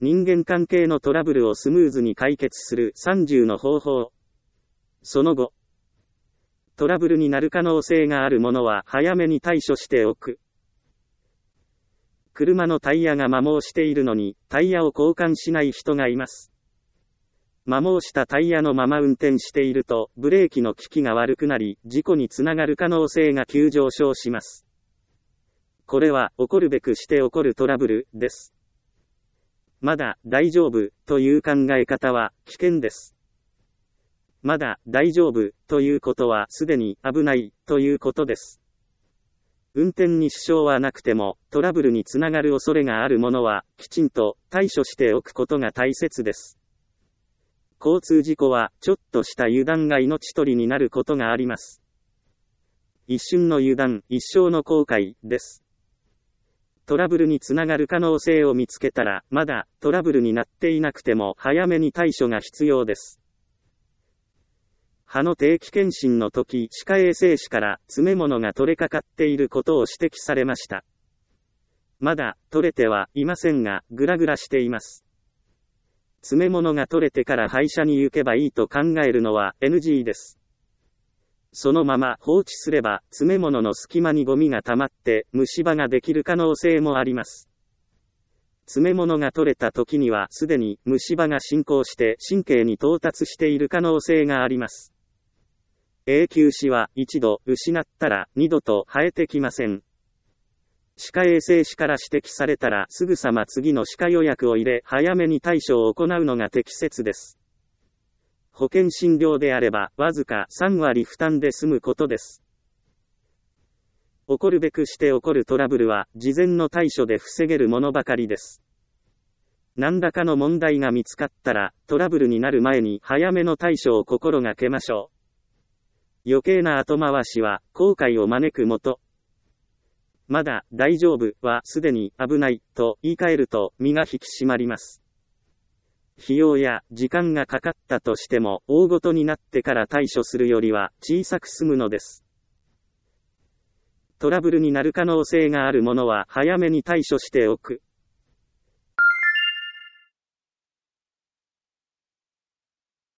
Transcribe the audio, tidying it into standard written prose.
人間関係のトラブルをスムーズに解決する30の方法。その後、トラブルになる可能性があるものは早めに対処しておく。車のタイヤが摩耗しているのに、タイヤを交換しない人がいます。摩耗したタイヤのまま運転していると、ブレーキの効きが悪くなり、事故につながる可能性が急上昇します。これは、起こるべくして起こるトラブルです。まだ大丈夫という考え方は危険です。まだ大丈夫ということはすでに危ないということです。運転に支障はなくてもトラブルにつながる恐れがあるものはきちんと対処しておくことが大切です。交通事故はちょっとした油断が命取りになることがあります。一瞬の油断、一生の後悔です。トラブルにつながる可能性を見つけたら、まだトラブルになっていなくても早めに対処が必要です。歯の定期検診の時、歯科衛生士から詰め物が取れかかっていることを指摘されました。まだ取れてはいませんが、グラグラしています。詰め物が取れてから歯医者に行けばいいと考えるのは NG です。そのまま放置すれば、詰め物の隙間にゴミが溜まって、虫歯ができる可能性もあります。詰め物が取れた時には、すでに虫歯が進行して神経に到達している可能性があります。永久歯は一度失ったら二度と生えてきません。歯科衛生士から指摘されたらすぐさま次の歯科予約を入れ、早めに対処を行うのが適切です。保険診療であれば、わずか3割負担で済むことです。起こるべくして起こるトラブルは、事前の対処で防げるものばかりです。何らかの問題が見つかったら、トラブルになる前に早めの対処を心がけましょう。余計な後回しは、後悔を招くもと。まだ大丈夫はすでに危ないと言い換えると身が引き締まります。費用や時間がかかったとしても大ごとになってから対処するよりは小さく済むのです。トラブルになる可能性があるものは早めに対処しておく。